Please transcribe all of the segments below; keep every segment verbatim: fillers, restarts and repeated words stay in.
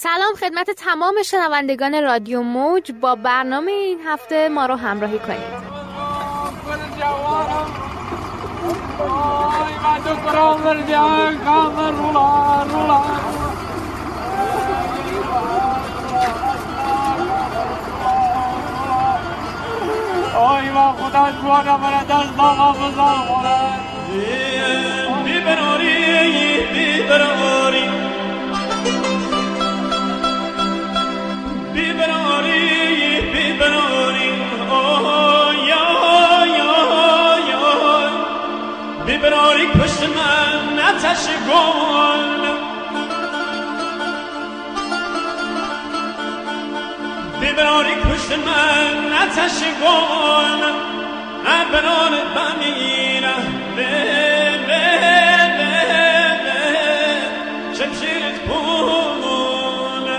سلام خدمت تمام شنوندگان رادیو موج، با برنامه این هفته ما رو همراهی کنید. آی ما خدا جوانا من دست آقا بزار خورد بی براری بی براری بی براری بی براری آی آی آی آی بی براری پشت من نتش گل بی براری پشت من نتش گل ابران بمیره به به به به شمشیرت پونه.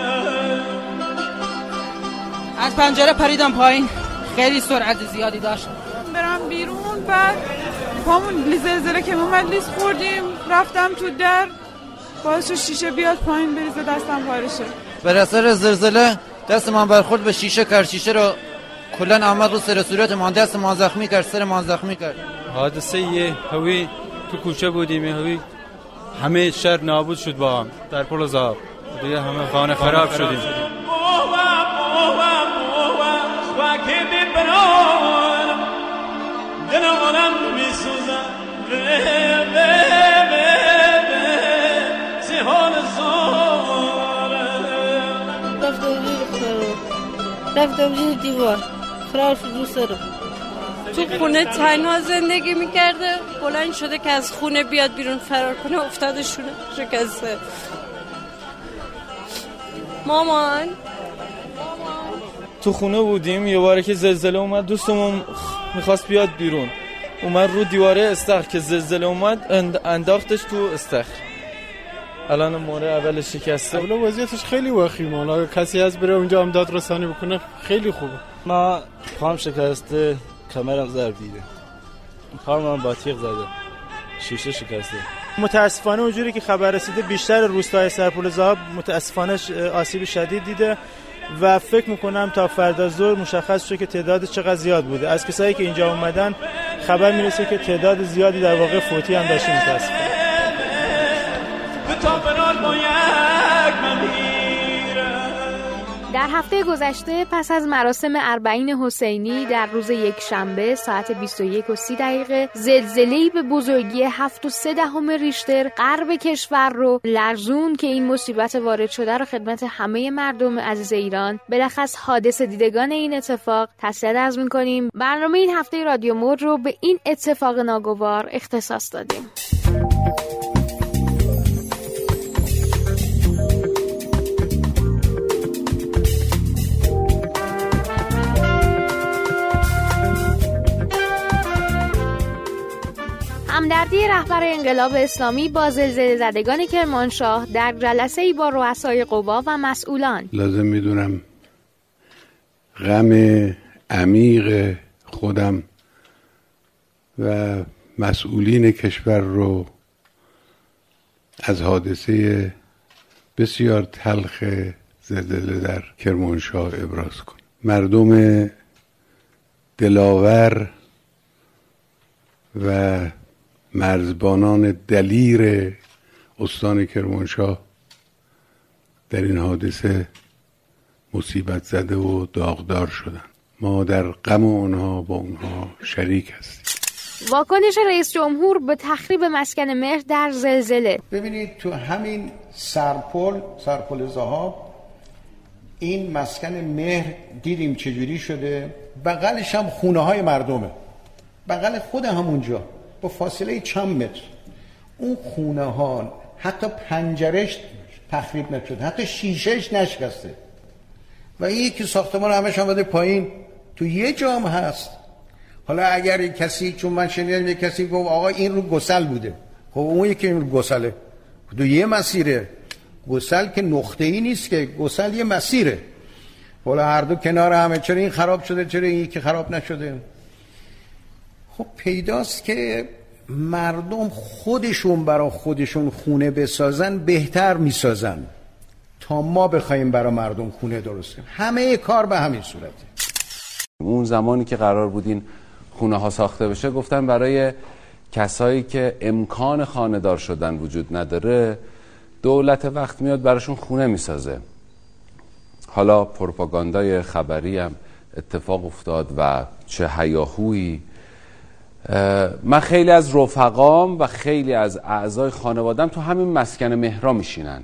از پنجره پریدم پایین، خیلی سرعت زیادی داشت. برم بیرون، بعد پامون زلزله که اومد لیز خوردیم، رفتم تو در باعث شیشه بیاد پایین بریزه، دستم پاره شد. بر اثر زلزله دست من برخورد به شیشه کرد، شیشه رو کلن آمد رو سر صورت من، دست من زخمی کرد، سر من زخمی کرد. حادثه یه هوی تو کوچه بودیم، هوی همه شهر نابود شد با هم در پل زاب، دیگه همه خانه خراب شدیم. رفتم زیر دیوار فرار شد رو سرم. تو خونه تنها زندگی میکرده، بلند شده که از خونه بیاد بیرون فرار کنه، افتاده شونه شکسته. مامان تو خونه بودیم، یه باره که زلزله اومد دوستمون میخواست بیاد بیرون، اومد رو دیواره استخر که زلزله اومد انداختش تو استخر. الان موره اول شکسته. اولا وضعیتش خیلی وخیمه، حالا کسی از بره اونجا امداد رسانی بکنه خیلی خوبه. ما پام شکسته، کمرم ضرب دیده، پام با تیغ زده، شیشه شکسته. متاسفانه اونجوری که خبر رسیده بیشتر روستای سرپل زاب متاسفانه آسیب شدید دیده و فکر میکنم تا فردا ظهر مشخص شه که تعداد چقدر زیاد بوده. از کسایی که اینجا اومدن خبر میرسه که تعداد زیادی در واقع فوتی هم داشته. متاسفانه در هفته گذشته پس از مراسم اربعین حسینی در روز یکشنبه ساعت بیست و یک و سی دقیقه زلزله‌ای به بزرگی هفت و سه دهم ریشتر غرب کشور رو لرزون که این مصیبت وارد شده رو خدمت همه مردم عزیز ایران، بلخص حادثه دیدگان این اتفاق تسلیت عرض می‌کنیم. برنامه این هفته رادیو موج رو به این اتفاق ناگوار اختصاص دادیم. همدردی رهبر انقلاب اسلامی با زلزله زدگان کرمانشاه در جلسه‌ای با رؤسای قوا و مسئولان. لازم میدونم غم عمیق خودم و مسئولین کشور رو از حادثه بسیار تلخ زلزله در کرمانشاه ابراز کنم. مردم دلاور و مرزبانان دلیر استان کرمانشاه در این حادثه مصیبت زده و داغدار شدن. ما در غم اونها با اونها شریک هستیم. واکنش رئیس جمهور به تخریب مسکن مهر در زلزله. ببینید تو همین سرپل سرپل ذهاب این مسکن مهر دیدیم چجوری شده، بغلش هم خونه های مردمه، بغل خود همونجا با فاصله چند متر اون خونه ها حتی پنجرش تخریب نشد، حتی شیشهش نشکسته و این یکی ساختمان همش آمده پایین، تو یه جام هست. حالا اگر کسی، چون من شنیدم یک کسی گفت آقا این رو گسل بوده، خب اون یکی این رو گسله، تو یه مسیره، گسل که نقطه‌ای نیست که، گسل یه مسیره، حالا هر دو کنار همه، چرا این خراب شده چرا این یکی خراب نشده؟ خب پیداست که مردم خودشون برای خودشون خونه بسازن بهتر میسازن تا ما بخوایم برای مردم خونه درست کنیم. همه کار به همین صورته. اون زمانی که قرار بود این خونه ها ساخته بشه گفتن برای کسایی که امکان خانه‌دار شدن وجود نداره دولت وقت میاد براشون خونه میسازه. حالا پروپاگاندای خبری هم اتفاق افتاد و چه هیاهویی. من خیلی از رفقام و خیلی از اعضای خانوادم تو همین مسکن مهرا میشینن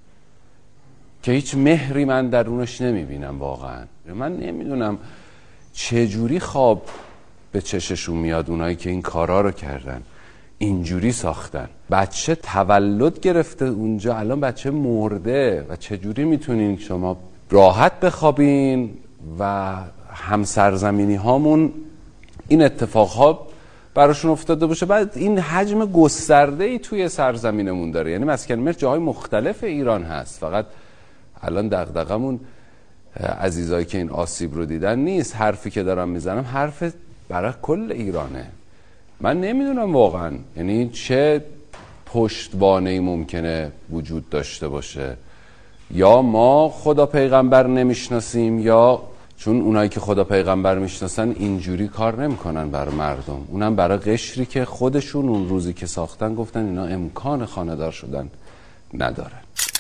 که هیچ مهری من درونش نمیبینم. واقعا من نمیدونم چجوری خواب به چششون میاد اونایی که این کارا رو کردن، اینجوری ساختن. بچه تولد گرفته اونجا، الان بچه مرده و چجوری میتونین شما راحت بخوابین و همسرزمینی هامون این اتفاقها براشون افتاده باشه. بعد این حجم گسترده ای توی سرزمینمون داره، یعنی مسکن مهر جاهای مختلف ایران هست. فقط الان دغدغمون عزیزایی که این آسیب رو دیدن نیست. حرفی که دارم میزنم حرف برای کل ایرانه. من نمیدونم واقعا یعنی چه پشتوانه‌ای ممکنه وجود داشته باشه. یا ما خدا پیغمبر نمیشناسیم یا چون اونایی که خدا پیغمبر میشناسن اینجوری کار نمیکنن برای مردم، اونم برای قشری که خودشون اون روزی که ساختن گفتن اینا امکان خانه‌دار شدن ندارن.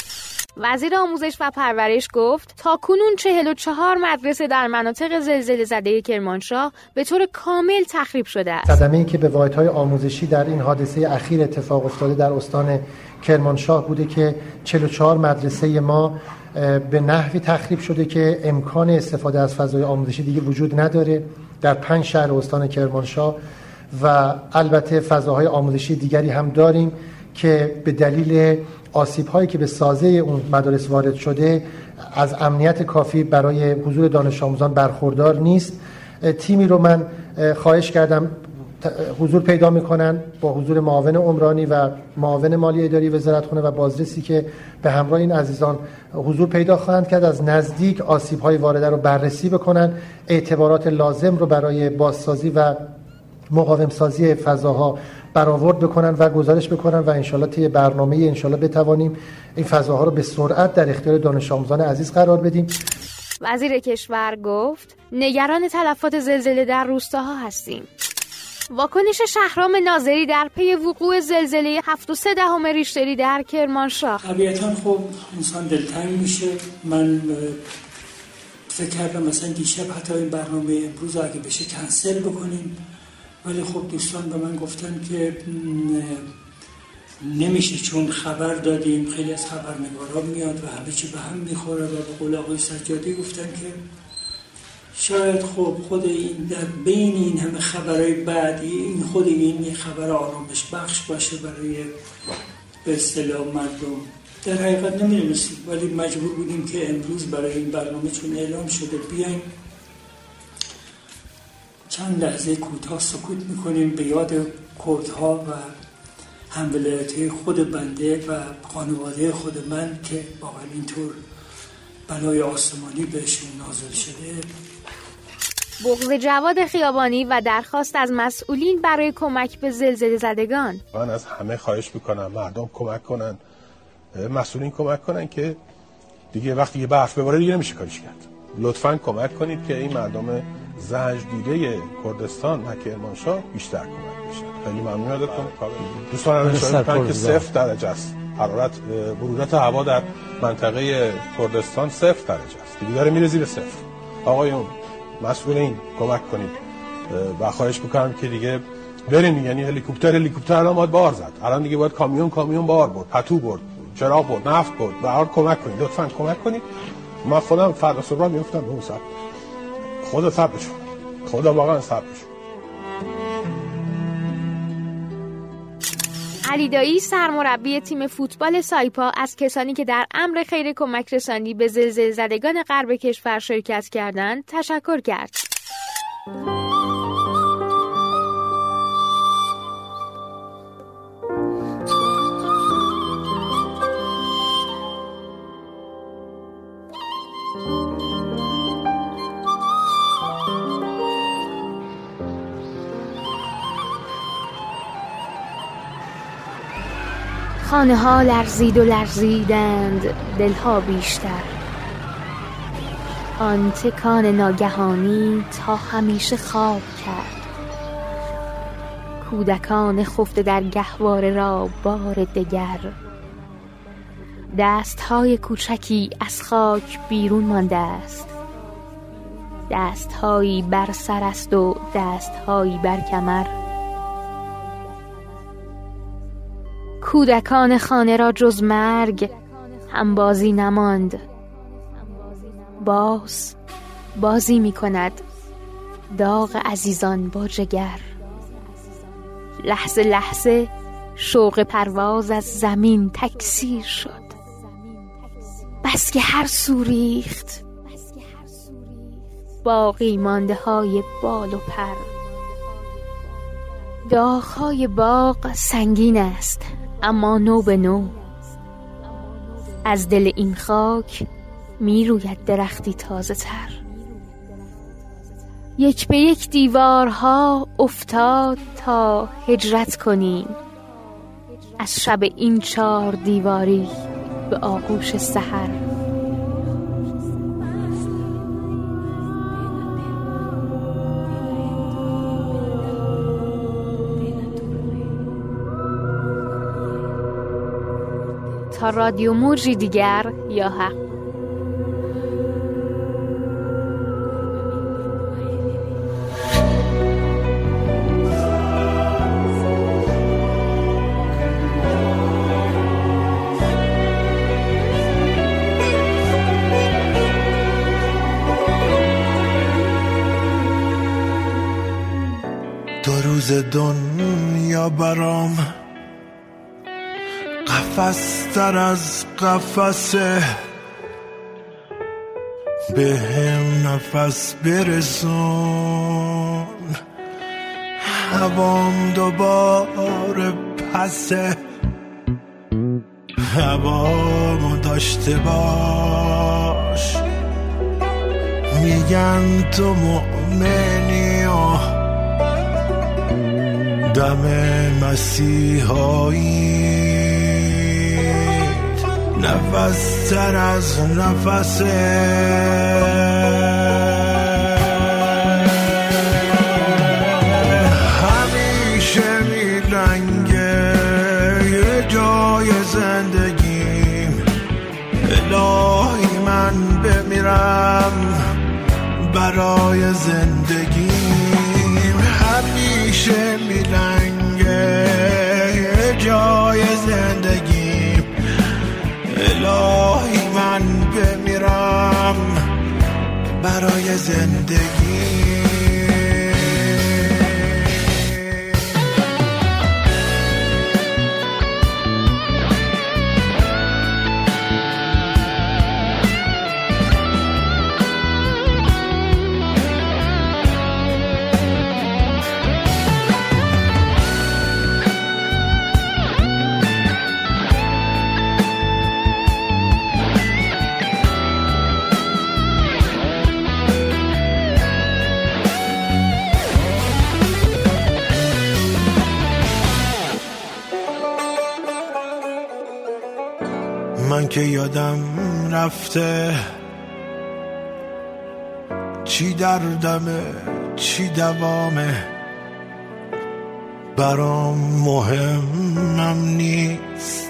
وزیر آموزش و پرورش گفت تا کنون چهل و چهار مدرسه در مناطق زلزله زده کرمانشاه به طور کامل تخریب شده است. صدمه‌ای که به واحدهای آموزشی در این حادثه اخیر اتفاق افتاده در استان کرمانشاه بوده که چهل و چهار مدرسه ما به نحوی تخریب شده که امکان استفاده از فضای آموزشی دیگه وجود نداره در پنج شهر استان کرمانشاه و البته فضاهای آموزشی دیگری هم داریم که به دلیل آسیب‌هایی که به سازه اون مدارس وارد شده از امنیت کافی برای حضور دانش آموزان برخوردار نیست. تیمی رو من خواهش کردم حضور پیدا میکنن با حضور معاون عمرانی و معاون مالی اداری وزارتخونه و بازرسی که به همراه این عزیزان حضور پیدا خواهند کرد، از نزدیک آسیب‌های وارده رو بررسی بکنن، اعتبارات لازم رو برای بازسازی و مقاوم سازی فضاها برآورد بکنن و گزارش بکنن و انشالله طی برنامه انشالله بتوانیم این فضاها رو به سرعت در اختیار دانش آموزان عزیز قرار بدیم. وزیر کشور گفت نگران تلفات زلزله در روستاها هستیم. واکنش شهرام ناظری در پی وقوع زلزله هفت و سه دهم ریشتری در کرمانشاه. طبیعتاً خب انسان دلتنگ میشه. من فکر کردم مثلا دیشب حتی این برنامه امروز اگه بشه کنسل بکنیم، ولی خب دوستان به من گفتن که نمیشه چون خبر دادیم، خیلی از خبرنگارا میاد و همه چی به هم میخوره و به قول آقای سجادی گفتن که شاید خب خود این در بین این همه خبرهای بعدی این خود این یه خبر آرامش بخش باشه برای به اصطلاح مردم. در حقیقت نمیدونستیم ولی مجبور بودیم که امروز برای این برنامه چون اعلام شده بیایم چند لحظه کوتاه سکوت میکنیم به یاد کردها و همولایتی خود بنده و خانواده خود من که واقعا اینطور بلای آسمانی بهشون نازل شده. بغض جواد خیابانی و درخواست از مسئولین برای کمک به زلزله زدگان. من از همه خواهش میکنم مردم کمک کنن، مسئولین کمک کنن که دیگه وقتی یه برف بباره دیگه نمیشه کاریش کرد. لطفاً کمک کنید که این مردم زنج دیده کردستان و کرمانشاه بیشتر کمک بشن. خیلی ممنون ازتون. دوستان من اشاره می‌کنم که صفر درجه است. حرارت برودت هوا در منطقه کردستان صفر درجه است. دیگه داره میره زیر صفر. آقایون مسئولین کمک کنید و خواهش می‌کنم که دیگه بریم، یعنی هلیکوپتر هلیکوپتر الان باید بار زد. الان دیگه باید کامیون کامیون بار برد، پتو برد، چراغ برد، نفت برد. به هر کمک کنید. لطفاً کمک کنید. من خودم فردا صبح میافتم به اون سمت. خدا صبرشون. خدا واقعا صبرشون. علی دایی سرمربی تیم فوتبال سایپا از کسانی که در امر خیر کمک رسانی به زلزله زدگان غرب کشور شرکت کردند تشکر کرد. خانه ها لرزید و لرزیدند دلها بیشتر. آن تکان ناگهانی تا همیشه خواب کرد. کودکان خفته در گهواره را بار دگر. دستهای کوچکی از خاک بیرون مانده است. دستهایی بر سر است و دستهایی بر کمر. کودکان خانه را جز مرگ هم بازی نماند. باز بازی می کند داغ عزیزان با جگر. لحظه لحظه شوق پرواز از زمین تکثیر شد. بس که هر سو ریخت باقی مانده های بال و پر. داغ‌های باغ سنگین است اما نو به نو. از دل این خاک می روید درختی تازه تر. یک به یک دیوارها افتاد تا هجرت کنیم از شب این چار دیواری به آغوش سحر. تا رادیو موجی دیگر یا حق. دو روز دنیا برام قفس تر از قفسه، به هم نفس برسون، هوام دوباره پسه، هوامو داشته باش، میگن تو مؤمنی و دم مسیحایی، نفس تر از نفسه، همیشه میلنگه یه جای زندگیم، الهی من بمیرم برای زندگیم، همیشه میلنگه یه جای زندگیم، الهی من بمیرم برای زندگی. من که یادم رفته چی دردمه چی دوامه، برام مهمم نیست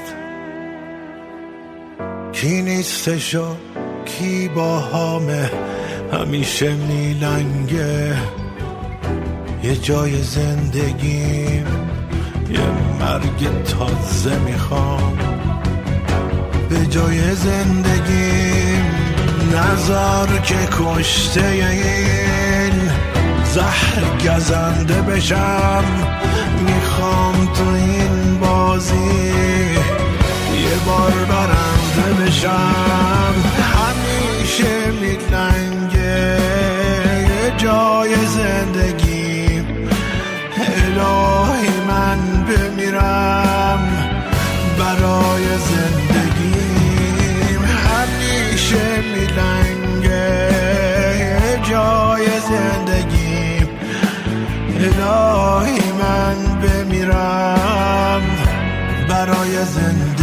کی نیستش و کی باهامه، همیشه میلنگه یه جای زندگیم، یه مرگ تازه میخوام به جای زندگیم، نظر که کشته این زهر گزنده بشم، میخوام تو این بازی یه بار برنده بشم، همیشه میلنگه یه جای زندگیم، الهی من بمیرم برای زندگیم، همیشه میلنگه یه جای زندگیم، الهی من بمیرم برای برای زندگی